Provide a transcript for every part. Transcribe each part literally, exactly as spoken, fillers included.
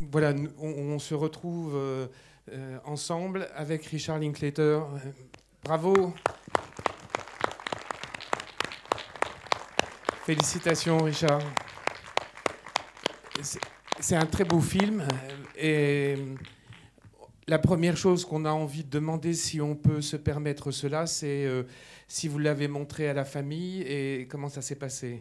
voilà, on, on se retrouve euh, euh, ensemble avec Richard Linklater. Euh, bravo. Félicitations, Richard. C'est, c'est un très beau film. Et la première chose qu'on a envie de demander, si on peut se permettre cela, c'est euh, si vous l'avez montré à la famille et comment ça s'est passé.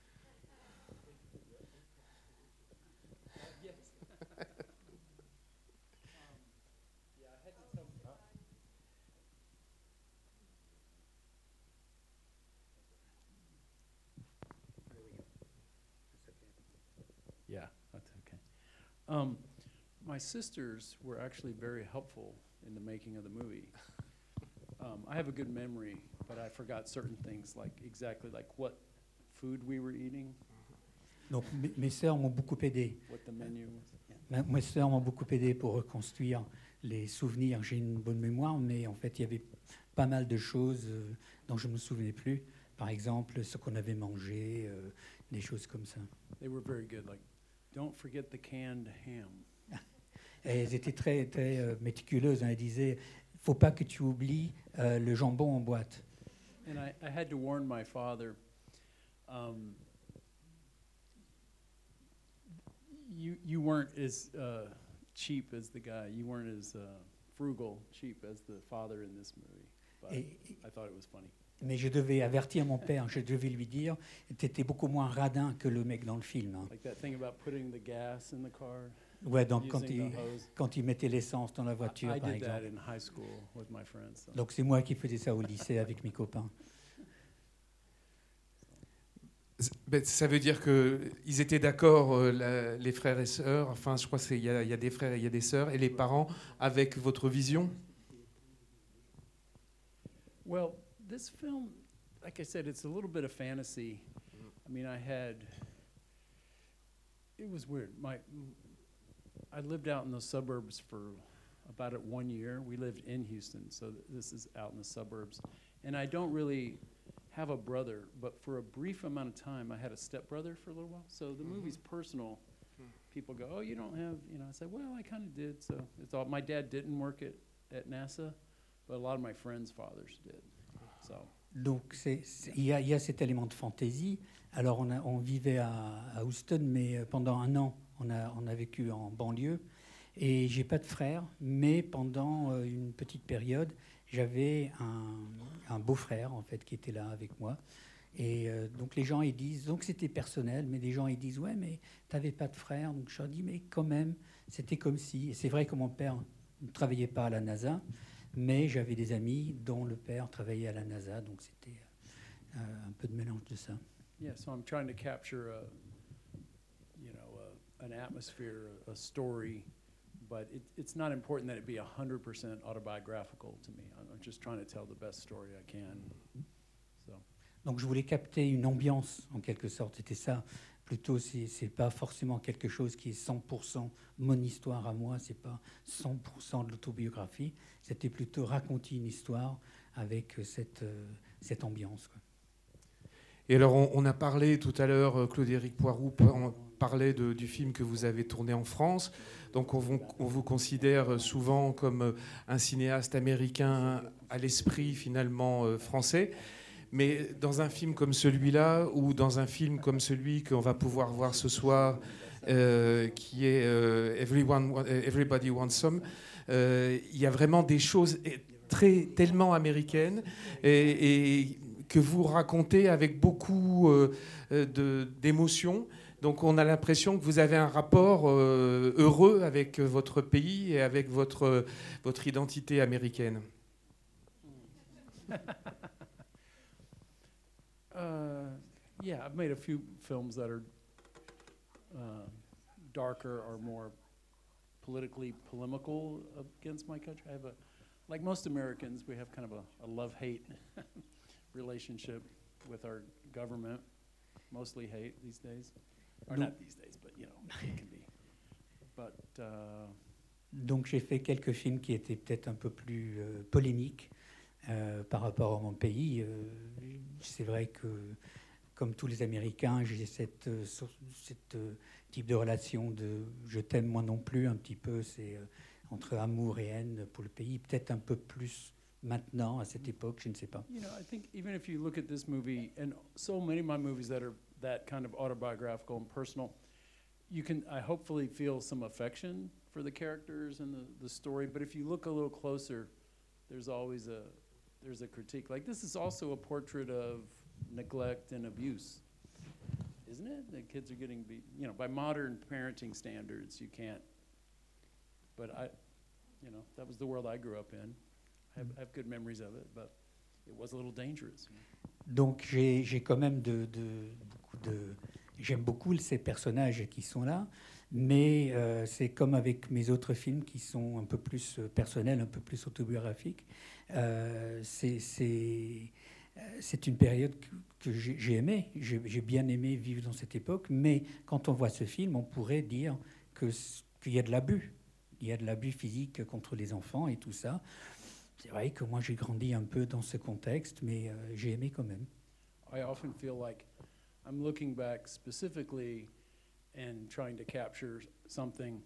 Yeah, that's okay. Um, my sisters were actually very helpful in the making of the movie. Um, I have a good memory, but I forgot certain things, like exactly like what food we were eating, Donc mes, mes sœurs m'ont beaucoup aidé. what the menu was. Ma- Mes sœurs m'ont beaucoup aidé pour reconstruire les souvenirs. J'ai une bonne mémoire, mais en fait, il y avait pas mal de choses euh, dont je ne me souvenais plus. Par exemple, ce qu'on avait mangé, euh, des choses comme ça. They were very good. Like, don't forget the canned ham. Et elles étaient très, très euh, méticuleuses. Hein. Elles disaient, faut pas que tu oublies euh, le jambon en boîte. And I, I had to warn my father. Um, you you weren't as uh, cheap as the guy. You weren't as uh, frugal, cheap as the father in this movie. But Et, I thought it was funny. mais je devais avertir mon père, je devais lui dire, tu étais beaucoup moins radin que le mec dans le film. Hein. Like that thing about putting the gas in the car. Ouais, donc quand Using il, the hose. quand il mettait l'essence dans la voiture, I par did that exemple. in high school with my friends. So. Donc c'est moi qui faisais ça au lycée avec mes copains. Ben, ça veut dire qu'ils étaient d'accord, euh, la, les frères et sœurs, enfin je crois qu'il y, y a des frères et il y a des sœurs, et les parents, avec votre vision. Well, this film, like I said, it's a little bit of fantasy. I mean, I had, it was weird. My, I lived out in the suburbs for about it one year. We lived in Houston, so th- this is out in the suburbs. And I don't really have a brother, but for a brief amount of time, I had a stepbrother for a little while. So the movie's personal. People go, oh, you don't have, you know, I said, well, I kind of did. So it's all, my dad didn't work at, at NASA, but a lot of my friends' fathers did. So. Donc c'est, c'est- il y a, il y a cet élément de fantaisie. Alors on, a- on vivait à, à Houston, mais pendant un an, on a, on a vécu en banlieue. Et j'ai pas de frère, mais pendant euh, une petite période, j'avais un, un beau-frère en fait qui était là avec moi. Et euh, donc les gens ils disent, donc c'était personnel, mais des gens ils disent ouais mais t'avais pas de frère, donc je leur dis mais quand même c'était comme si. Et c'est vrai que mon père ne travaillait pas à la NASA, mais j'avais des amis dont le père travaillait à la NASA, donc c'était euh, un peu de mélange de ça. Yeah, so I'm trying to capture a, you know, a, an atmosphere, a, a story, but it, it's not important that it be one hundred percent autobiographical to me. I'm I'm just trying to tell the best story I can. So, Donc je voulais capter une ambiance en quelque sorte, c'était ça. Plutôt, c'est, c'est pas forcément quelque chose qui est cent pour cent mon histoire à moi, c'est pas cent pour cent de l'autobiographie, c'était plutôt raconter une histoire avec cette, euh, cette ambiance, quoi. Et alors, on, on a parlé tout à l'heure, euh, Claude-Éric Poiroux par- parlait de- du film que vous avez tourné en France. Donc, on, vous- on vous considère souvent comme euh, un cinéaste américain à l'esprit finalement euh, français. Mais dans un film comme celui-là, ou dans un film comme celui qu'on va pouvoir voir ce soir, euh, qui est euh, Everyone, Wa- Everybody Wants Some, euh, il y a vraiment des choses très, tellement américaines et, et que vous racontez avec beaucoup euh, de, d'émotion. Donc on a l'impression que vous avez un rapport euh, heureux avec votre pays et avec votre, votre identité américaine. uh, yeah, I've made a few films that are uh, darker or more politically polemical against my country. I have a, like most Americans, we have kind of a, a love-hate relationship with our government, mostly hate these days. Or not these days, but you know, it can be. But uh, Donc j'ai fait quelques films qui étaient peut-être un peu plus euh, polémiques euh, par rapport à mon pays. Euh, c'est vrai que comme tous les Américains, j'ai cette, euh, so- cette euh, type de relation de je t'aime moi non plus, un petit peu, c'est euh, entre amour et haine pour le pays, peut-être un peu plus maintenant, à cette époque, je ne sais pas. You know, I think even if you look at this movie and so many of my movies that are that kind of autobiographical and personal, you can I hopefully feel some affection for the characters and the, the story. But if you look a little closer, there's always a there's a critique. Like this is also a portrait of neglect and abuse, isn't it? The kids are getting beat. You know, by modern parenting standards, you can't. But I, you know, that was the world I grew up in. I have, I have good memories of it, but it was a little dangerous. Donc j'ai j'ai quand même de, de, beaucoup de... J'aime beaucoup ces personnages qui sont là, mais euh, c'est comme avec mes autres films qui sont un peu plus euh, personnels, un peu plus autobiographiques. Euh, c'est, c'est, euh, c'est une période que, que j'ai, j'ai aimée. J'ai, j'ai bien aimé vivre dans cette époque, mais quand on voit ce film, on pourrait dire que, qu'il y a de l'abus. Il y a de l'abus physique contre les enfants et tout ça. C'est vrai que moi j'ai grandi un peu dans ce contexte, mais euh, j'ai aimé quand même. I often feel like I'm looking back specifically and trying to capture something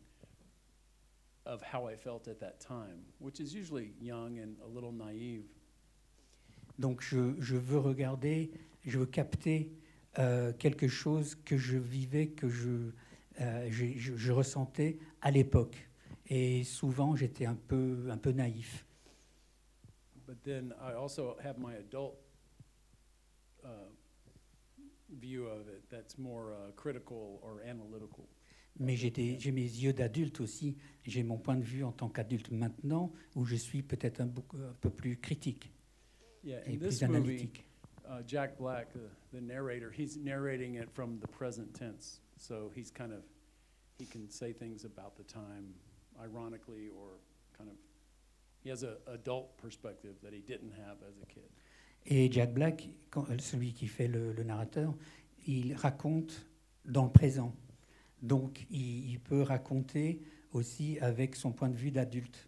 of how I felt at that time, which is usually young and a little naive. Donc je, je veux regarder, je veux capter euh, quelque chose que je vivais, que je, euh, je, je, je ressentais à l'époque. Et souvent j'étais un peu, un peu naïf. But then I also have my adult uh, view of it that's more uh, critical or analytical. Mais j'ai, des, j'ai mes yeux d'adulte aussi. J'ai mon point de vue en tant qu'adulte maintenant, où je suis peut-être un, beaucoup, un peu plus critique Yeah, et in plus this movie, analytique. uh, Jack Black, uh, the narrator, he's narrating it from the present tense. So he's kind of, he can say things about the time ironically or kind of, he has an adult perspective that he didn't have as a kid. Et Jack Black, quand, celui qui fait le, le narrateur, il raconte dans le présent. Donc, il, il peut raconter aussi avec son point de vue d'adulte,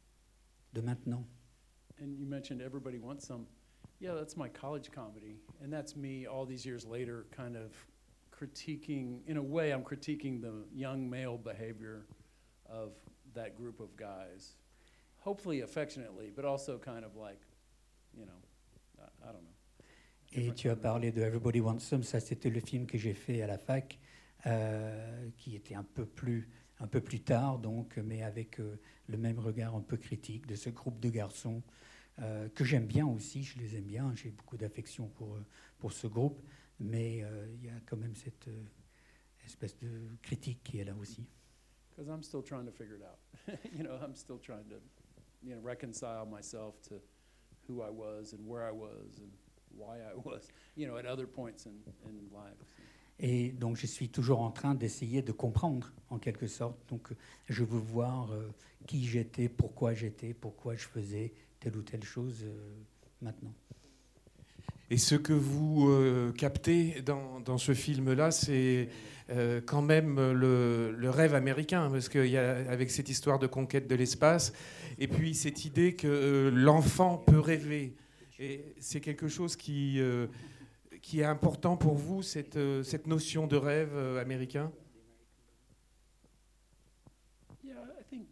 de maintenant. And you mentioned Everybody Wants Some. Yeah, that's my college comedy. And that's me all these years later kind of critiquing, in a way, I'm critiquing the young male behavior of that group of guys. Hopefully affectionately, but also kind of like, you know, I, I don't know. Et tu as parlé de Everybody Wants Some, ça c'était le film que j'ai fait à la fac, euh, qui était un peu plus, un peu plus tard, donc, mais avec euh, le même regard un peu critique de ce groupe de garçons euh, que j'aime bien aussi, je les aime bien, j'ai beaucoup d'affection pour, euh, pour ce groupe, mais euh, il y a quand même cette euh, espèce de critique qui est là aussi. Because I'm still trying to figure it out. You know, I'm still trying to, you know, reconcile myself to who I was and where I was and why I was, you know, at other points in, in life. Et donc, je suis toujours en train d'essayer de comprendre, en quelque sorte. Donc, je veux voir euh, qui j'étais, pourquoi j'étais, pourquoi je faisais telle ou telle chose euh, maintenant. Et ce que vous euh, captez dans, dans ce film-là, c'est euh, quand même le, le rêve américain, parce qu'il y a avec cette histoire de conquête de l'espace, et puis cette idée que euh, l'enfant peut rêver. Et c'est quelque chose qui, euh, qui est important pour vous, cette, euh, cette notion de rêve euh, américain? Yeah, I think,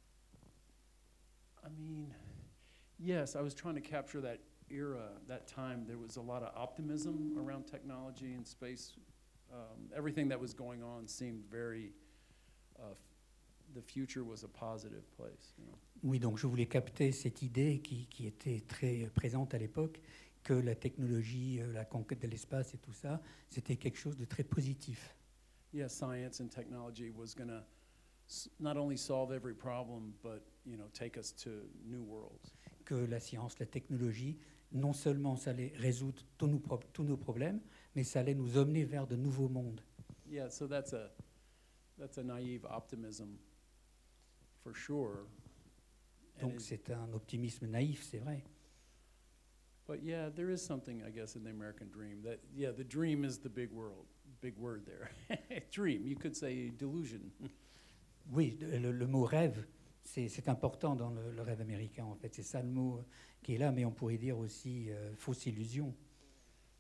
I mean, yes, I was trying to capture that era, that time. There was a lot of optimism around technology and space. Um, everything that was going on seemed very, uh, f- the future was a positive place. You know? Oui, donc je voulais capter cette idée qui, qui était très présente à l'époque, que la technologie, euh, la conquête de l'espace et tout ça, c'était quelque chose de très positif. Yeah, science and technology was going to s- not only solve every problem, but, you know, take us to new worlds. Que la science, la technologie, non seulement ça allait résoudre tous nos, pro- tous nos problèmes, mais ça allait nous emmener vers de nouveaux mondes. Yeah, so that's a that's a naive optimism for sure. And Donc it- c'est un optimisme naïf, c'est vrai. but yeah, there is something, I guess, in the American dream that yeah, the dream is the big world, big word there. Dream, you could say delusion. Oui, le, le mot rêve, c'est c'est important dans le, le rêve américain, en fait. C'est ça le mot qui est là, mais on pourrait dire aussi euh, fausse illusion.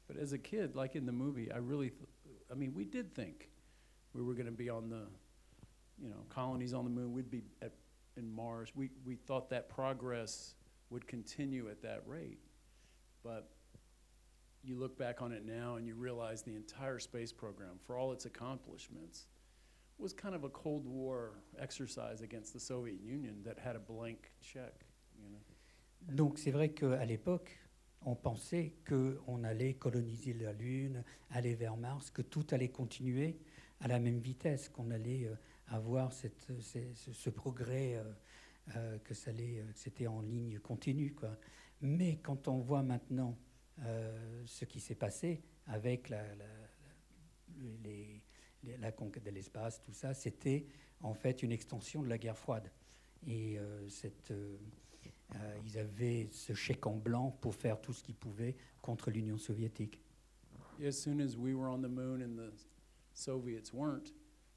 But as a kid, like in the movie, I really, th- I mean, we did think we were going to be on the, you know, colonies on the moon. We'd be at, in Mars. We we thought that progress would continue at that rate. But you look back on it now and you realize the entire space program, for all its accomplishments, was kind of a Cold War exercise against the Soviet Union that had a blank check, you know. Donc c'est vrai qu'à l'époque, on pensait qu'on allait coloniser la Lune, aller vers Mars, que tout allait continuer à la même vitesse, qu'on allait euh, avoir cette, ce, ce, ce progrès, euh, euh, que, ça allait, que c'était en ligne continue, quoi. Mais quand on voit maintenant euh, ce qui s'est passé avec la, la, la, les, les, la conquête de l'espace, tout ça, c'était en fait une extension de la guerre froide. Et euh, cette... Euh, Euh, ils avaient ce chèque en blanc pour faire tout ce qu'ils pouvaient contre l'Union soviétique. As soon as we were on the moon and the Soviets weren't,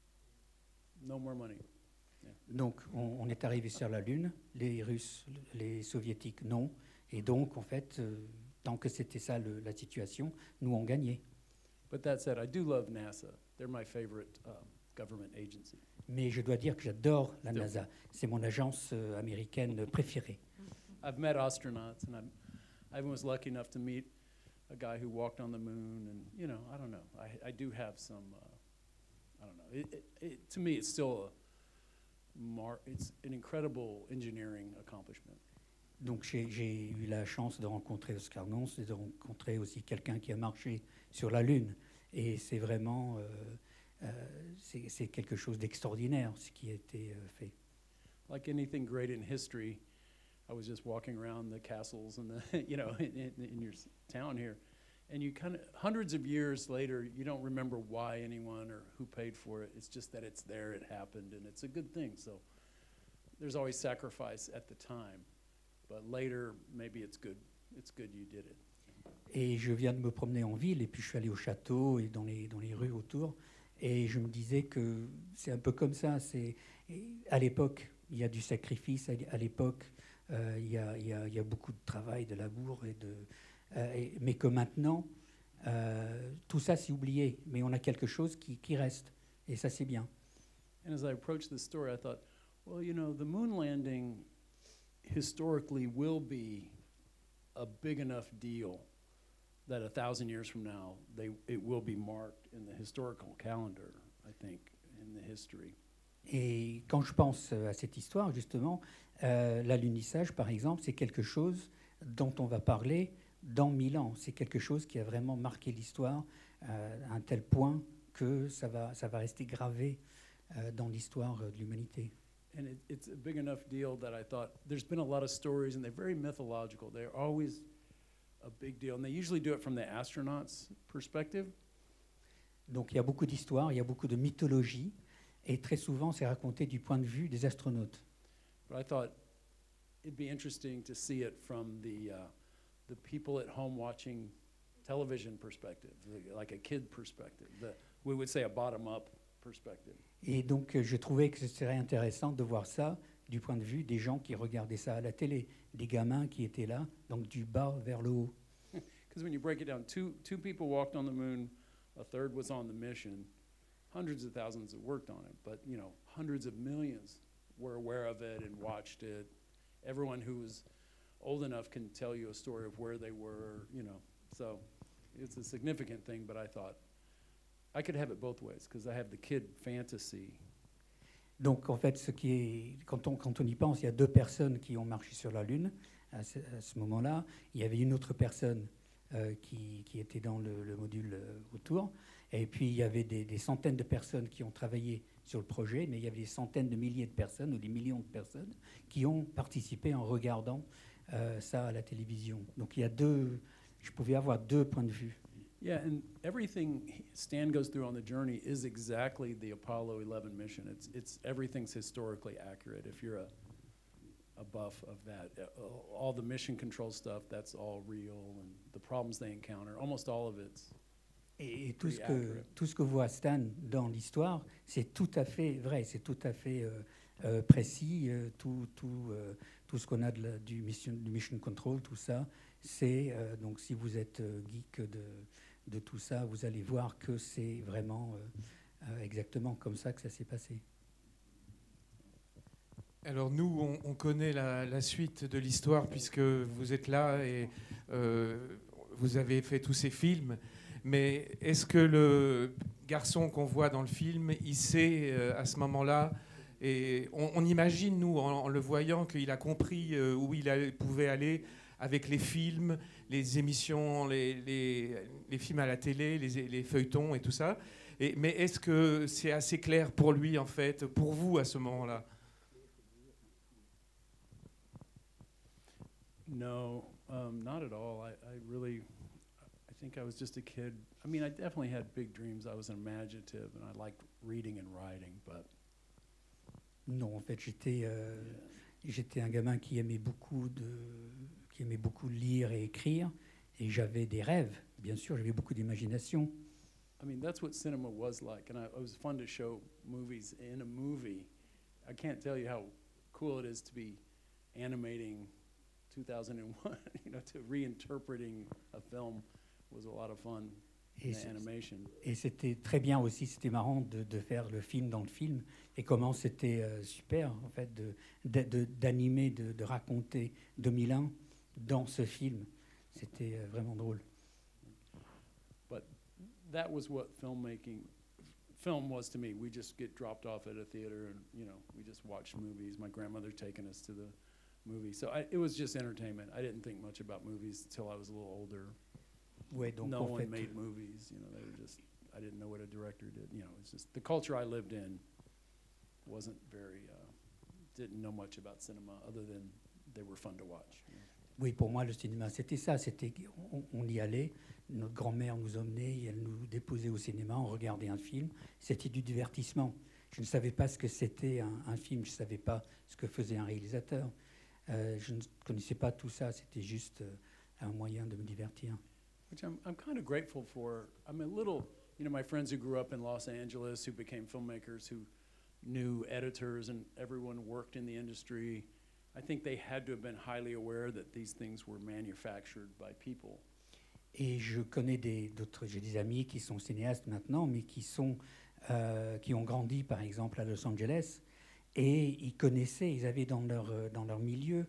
no more money. Yeah. Donc on, on est arrivé sur la Lune, les Russes, les Soviétiques non, et donc en fait, euh, tant que c'était ça le, la situation, nous on gagnait. But that said, I do love NASA. They're my favorite um, government agency. Mais je dois dire que j'adore la NASA. C'est mon agence euh, américaine préférée. I've met astronauts, and I'm, I was lucky enough to meet a guy who walked on the moon, and you know, I don't know. I, I do have some, uh, I don't know. It, it, it, to me, it's still a, mar- it's an incredible engineering accomplishment. Donc j'ai, j'ai eu la chance de rencontrer Oscar Nons et de rencontrer aussi quelqu'un qui a marché sur la Lune. Et c'est vraiment, euh, euh, c'est, c'est quelque chose d'extraordinaire ce qui a été euh, fait. Like anything great in history, I was just walking around the castles and the, you know, in, in, in your town here, and you kind of, hundreds of years later, you don't remember why anyone or who paid for it. It's just that it's there, it happened, and it's a good thing. So there's always sacrifice at the time, but later, maybe it's good. It's good you did it. Et je viens de me promener en ville, et puis je suis allé au château et dans les, dans les rues autour, et je me disais que c'est un peu comme ça. C'est, à l'époque, il y a du sacrifice, à l'époque, Euh, il y, a, y, a, y a beaucoup de travail, de labour, et de, euh, et, mais que maintenant, euh, tout ça c'est oublié, mais on a quelque chose qui, qui reste, et ça c'est bien. And as I approached this story, I thought, well, you know, the moon landing historically will be a big enough deal that a thousand years from now, they, it will be marked in the historical calendar, I think, in the history. Et quand je pense à cette histoire, justement, euh, l'alunissage, par exemple, c'est quelque chose dont on va parler dans mille ans. C'est quelque chose qui a vraiment marqué l'histoire euh, à un tel point que ça va, ça va rester gravé euh, dans l'histoire de l'humanité. And it, it's a big enough deal that I thought, there's been a lot of stories, and they're very mythological. They're always a big deal, and they usually do it from the astronauts' perspective. Donc il y a beaucoup d'histoires, il y a beaucoup de mythologie, et très souvent c'est raconté du point de vue des astronautes. But I thought it'd be interesting to see it from the uh, the people at home watching television perspective, like a kid perspective. The, we would say a bottom-up perspective. Et donc je trouvais que ce serait intéressant de voir ça du point de vue des gens qui regardaient ça à la télé, des gamins qui étaient là, donc du bas vers le haut. Because when you break it down, two two people walked on the moon, a third was on the mission. Hundreds of thousands that worked on it, but you know, hundreds of millions were aware of it and watched it. Everyone who was old enough can tell you a story of where they were, you know. So it's a significant thing, but I thought I could have it both ways because I have the kid fantasy. Donc en fait, ce qui est, quand on, quand on y pense, il y a deux personnes qui ont marché sur la Lune à ce, à ce moment-là. Il y avait une autre personne euh, qui, qui était dans le, le module euh, autour. Et puis, il y avait des, des centaines de personnes qui ont travaillé sur le projet, mais il y avait des centaines de milliers de personnes ou des millions de personnes qui ont participé en regardant euh, ça à la télévision. Donc, il y a deux, je pouvais avoir deux points de vue. Yeah, and everything Stan goes through on the journey is exactly the Apollo eleven mission. It's it's everything's historically accurate. If you're a a buff of that, uh, all the mission control stuff, that's all real, and the problems they encounter, almost all of it's. Et tout ce, que, tout ce que voit Stan dans l'histoire, c'est tout à fait vrai, c'est tout à fait euh, euh, précis, euh, tout, tout, euh, tout ce qu'on a de la, du, mission, du mission control, tout ça, C'est euh, donc si vous êtes euh, geek de, de tout ça, vous allez voir que c'est vraiment euh, euh, exactement comme ça que ça s'est passé. Alors nous, on, on connaît la, la suite de l'histoire puisque vous êtes là et euh, vous avez fait tous ces films. Mais est-ce que le garçon qu'on voit dans le film, il sait euh, à ce moment-là, et on, on imagine, nous, en, en le voyant, qu'il a compris euh, où il allait- pouvait aller avec les films, les émissions, les, les- les films à la télé, les, les feuilletons et tout ça. Et, mais est-ce que c'est assez clair pour lui, en fait, pour vous, à ce moment-là? No, um, not at all. I, I really, I think I was just a kid. I mean, I definitely had big dreams. I was imaginative and I liked reading and writing, but Non, en fait, j'étais euh, yeah. j'étais un gamin qui aimait beaucoup de qui aimait beaucoup lire et écrire, et j'avais des rêves. Bien sûr, j'avais beaucoup d'imagination. I mean, that's what cinema was like, and I, it was fun to show movies in a movie. I can't tell you how cool it is to be animating two thousand one, you know, to reinterpreting a film was a lot of fun. Et in c'est- animation. Et c'était très bien aussi, c'était marrant de, de faire le film dans le film, et comment c'était euh, super en fait de, de- de- d'animer, de, de raconter deux mille un dans ce film. C'était euh, vraiment drôle. That was what filmmaking, film was to me. We just get dropped off at a theater and, you know, we just watched movies. My grandmother taking us to the movies. So I, it was just entertainment. I didn't think much about movies until I was a little older. Ouais, donc No en one fait, made movies, you know, they were just, I didn't know what a director did. You know, it's just, the culture I lived in wasn't very, uh, didn't know much about cinema other than they were fun to watch. You know. oui, pour moi, le cinéma, c'était ça. C'était, on, on y allait, notre grand-mère nous emmenait, et elle nous déposait au cinéma, on regardait un film. C'était du divertissement. Je ne savais pas ce que c'était un, un film, je ne savais pas ce que faisait un réalisateur. Euh, je ne connaissais pas tout ça, c'était juste euh, un moyen de me divertir. Which I'm, I'm kind of grateful for. I'm a little, you know, my friends who grew up in Los Angeles, who became filmmakers, who knew editors and everyone worked in the industry, I think they had to have been highly aware that these things were manufactured by people. Et je connais des, d'autres, j'ai des amis qui sont cinéastes maintenant, mais qui, sont, euh, qui ont grandi, par exemple, à Los Angeles, et ils connaissaient, ils avaient dans leur, euh, dans leur milieu,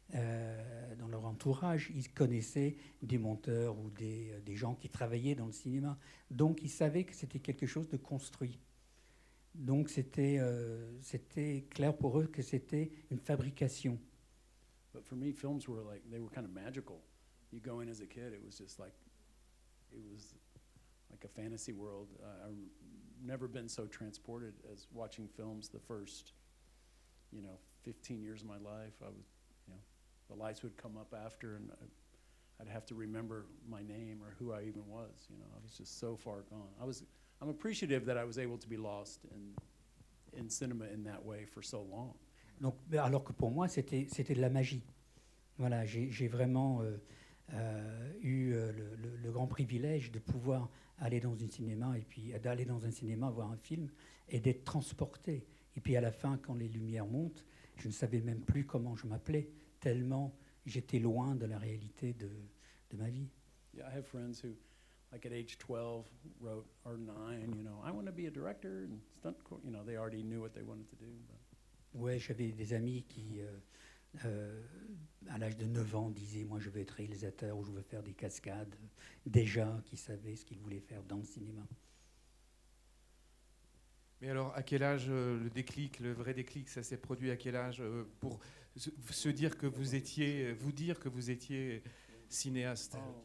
euh, dans leur entourage, ils connaissaient des monteurs ou des, euh, des gens qui travaillaient dans le cinéma. Donc, ils savaient que c'était quelque chose de construit. Donc, c'était, euh, c'était clair pour eux que c'était une fabrication. But for me, films were like, they were kind of magical. You go in as a kid, it was just like, it was like a fantasy world. Uh, I've never been so transported as watching films the first, you know, fifteen years of my life. I was, you know, the lights would come up after and I, I'd have to remember my name or who I even was, you know. I was just so far gone. I was, I'm appreciative that I was able to be lost in, in cinema in that way for so long. Donc, alors que pour moi, c'était, c'était de la magie. Voilà, j'ai, j'ai vraiment euh, euh, eu euh, le, le- le grand privilège de pouvoir aller dans un cinéma, et puis euh, d'aller dans un cinéma voir un film et d'être transporté. Et puis à la fin, quand les lumières montent, je ne savais même plus comment je m'appelais, tellement j'étais loin de la réalité de, de ma vie. Yeah, I have friends who, like at age twelve, wrote, or nine, you know, I want to be a director and stunt, co-, you know, they already knew what they wanted to do. But Ouais, j'avais des amis qui, euh, euh, à l'âge de neuf ans, disaient « Moi, je veux être réalisateur ou je veux faire des cascades », déjà, qui savaient ce qu'ils voulaient faire dans le cinéma. Mais alors, à quel âge euh, le déclic, le vrai déclic, ça s'est produit à quel âge euh, pour se, se dire que vous étiez, vous dire que vous étiez cinéaste? Oh.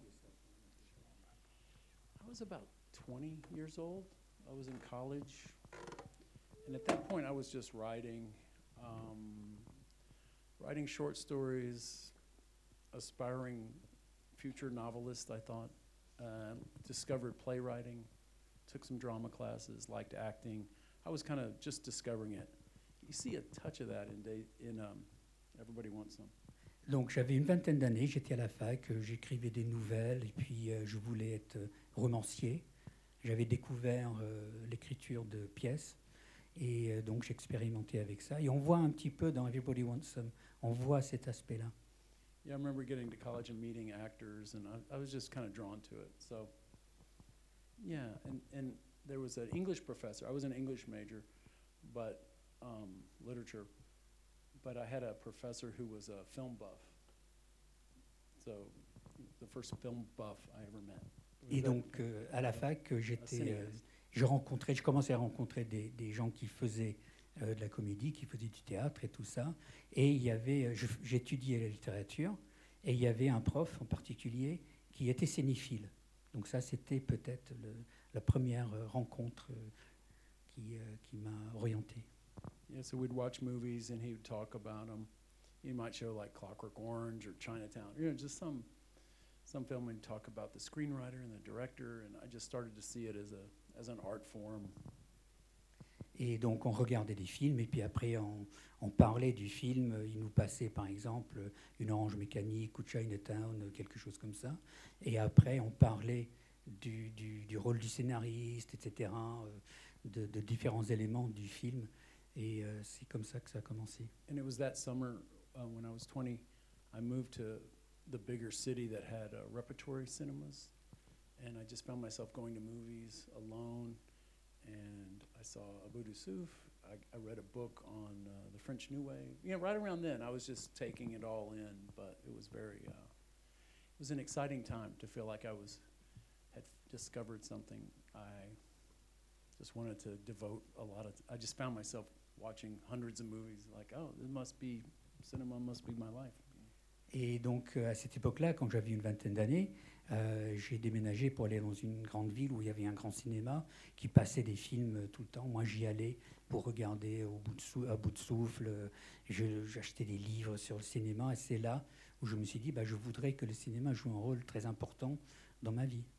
I was about twenty years old. I was in college. And at that point, I was just writing, um, writing short stories, aspiring future novelist, I thought. Uh, discovered playwriting, took some drama classes, liked acting. I was kind of just discovering it. You see a touch of that in, day, in um, Everybody Wants Some. Donc j'avais une vingtaine d'années, j'étais à la fac, euh, j'écrivais des nouvelles, et puis euh, je voulais être euh, romancier. J'avais découvert euh, l'écriture de pièces, et euh, donc j'expérimentais avec ça. Et on voit un petit peu dans Everybody Wants Some, on voit cet aspect-là. Yeah, I remember getting to college and meeting actors, and I, I was just kind of drawn to it. So, yeah, and, and there was an English professor. I was an English major, but um, literature. But I had a professor who was a film buff. So, the first film buff I ever met. Et donc, euh, à la fac, j'étais, euh, je rencontrais, je commençais à rencontrer des, des gens qui faisaient euh, de la comédie, qui faisaient du théâtre et tout ça. Et il y avait, je- j'étudiais la littérature, et il y avait un prof en particulier qui était cinéphile. Donc ça, c'était peut-être le- la première euh, rencontre euh, qui, euh, qui m'a orienté. Yeah, so we'd watch movies and he would talk about them. He might show like Clockwork Orange or Chinatown, you know, just some some film and talk about the screenwriter and the director, and I just started to see it as a as an art form. Et donc, on regardait des films, et puis après, on, on parlait du film. Il nous passait, par exemple, Une orange mécanique ou Chinatown, quelque chose comme ça. Et après, on parlait du, du, du rôle du scénariste, et cetera, euh, de, de différents éléments du film. Et euh, c'est comme ça que ça a commencé. And it was that summer uh, when I was twenty, I moved to the bigger city that had uh, repertory cinemas, and I just found myself going to movies alone. And I saw Abu Dussouf. I, I read a book on uh, the French New Wave. You know, right around then, I was just taking it all in. But it was very, uh, it was an exciting time to feel like I was had discovered something. I just wanted to devote a lot of. T- I just found myself watching hundreds of movies. Like, oh, this must be cinema. Must be my life. Et donc, euh, à cette époque-là, quand j'avais une vingtaine d'années, euh, j'ai déménagé pour aller dans une grande ville où il y avait un grand cinéma qui passait des films euh, tout le temps. Moi, j'y allais pour regarder au bout de sou- à bout de souffle. Je- J'achetais des livres sur le cinéma, et c'est là où je me suis dit, bah, je voudrais que le cinéma joue un rôle très important dans ma vie.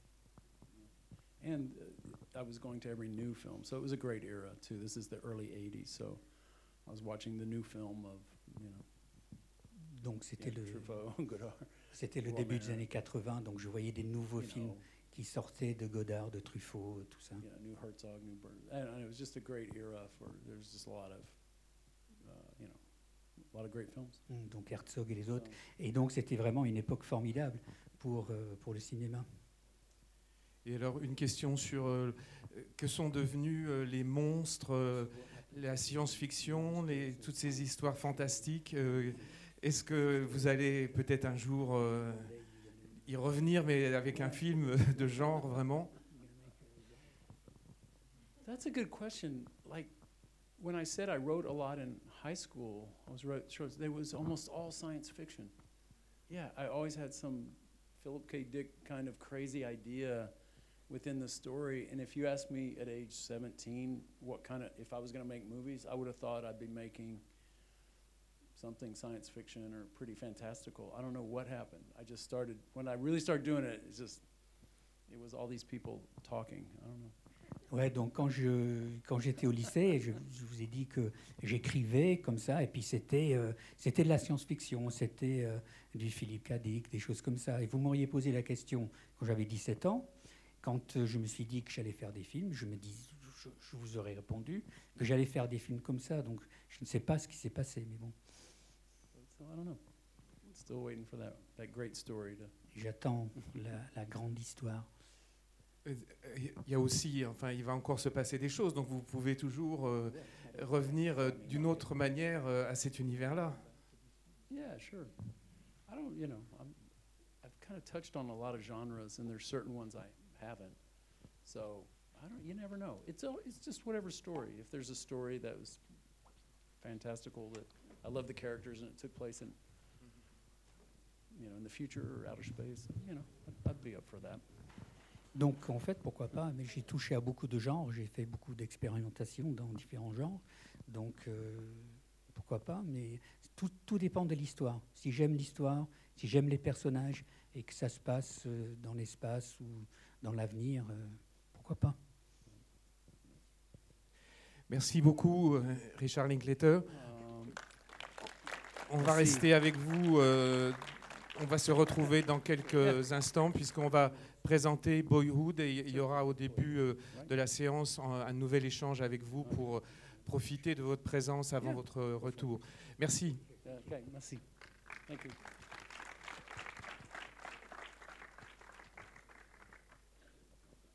And uh, I was going to every new film, so it was a great era too. This is the early eighties, so I was watching the new film of, you know, Donc, c'était yeah, le, Truffaut, Godard, c'était le Romer. début des années quatre-vingts, donc je voyais des nouveaux you films know, qui sortaient de Godard, de Truffaut, tout ça. yeah, new Herzog, new Burn, and, and it was just a great era for. There's just a lot of, uh, you know, a lot of great films. Mm, Donc Herzog et les autres. So, Et donc, c'était vraiment une époque formidable pour, euh, pour le cinéma. Et alors, une question sur euh, que sont devenus euh, les monstres, euh, la science-fiction, les- toutes ces histoires fantastiques. euh, Est-ce que vous allez peut-être un jour euh, y revenir, mais avec un film de genre vraiment? That's a good question. Like when I said I wrote a lot in high school, I was wrote shorts. There was almost all science fiction. Yeah, I always had some Philip K. Dick kind of crazy idea within the story. And if you asked me at age seventeen what kind of if I was going to make movies, I would have thought I'd be making something science fiction or pretty fantastical. I don't know what happened. I just started when I really started doing it. It's just it was all these people talking. I don't know. Ouais, donc quand je quand j'étais au lycée, je, je vous ai dit que j'écrivais comme ça, et puis c'était euh, c'était de la science-fiction, c'était euh, du Philippe K. Dick, des choses comme ça. Et vous m'auriez posé la question quand j'avais dix-sept ans, quand euh, je me suis dit que j'allais faire des films, je me dis, je, je vous aurais répondu que j'allais faire des films comme ça. Donc je ne sais pas ce qui s'est passé, mais bon, So I don't know. Still waiting for that that great story to. j'attends la, la grande histoire. Euh, Il y a aussi, enfin, il va encore se passer des choses, donc vous pouvez toujours euh, revenir euh, d'une autre manière euh, à cet univers-là. Yeah, sure. I don't, you know, I'm, I've kind of touched on a lot of genres, and there's certain ones I haven't. So I don't. You never know. It's al- it's just whatever story. If there's a story that was fantastical, that I love the characters, and it took place in, you know, in the future or outer space, you know, I'd, I'd be up for that. Donc en fait, pourquoi pas, mais j'ai touché à beaucoup de genres, j'ai fait beaucoup d'expérimentations dans différents genres, donc euh, pourquoi pas, mais tout, tout dépend de l'histoire. Si j'aime l'histoire, si j'aime les personnages et que ça se passe euh, dans l'espace ou dans l'avenir, euh, pourquoi pas. Merci beaucoup, euh, Richard Linklater. Um, On va Merci. rester avec vous. euh, on va se retrouver dans quelques instants puisqu'on va présenter Boyhood et il y aura au début euh, de la séance un, un nouvel échange avec vous pour euh, profiter de votre présence avant Yeah. votre retour. Merci. okay, merci. Thank you.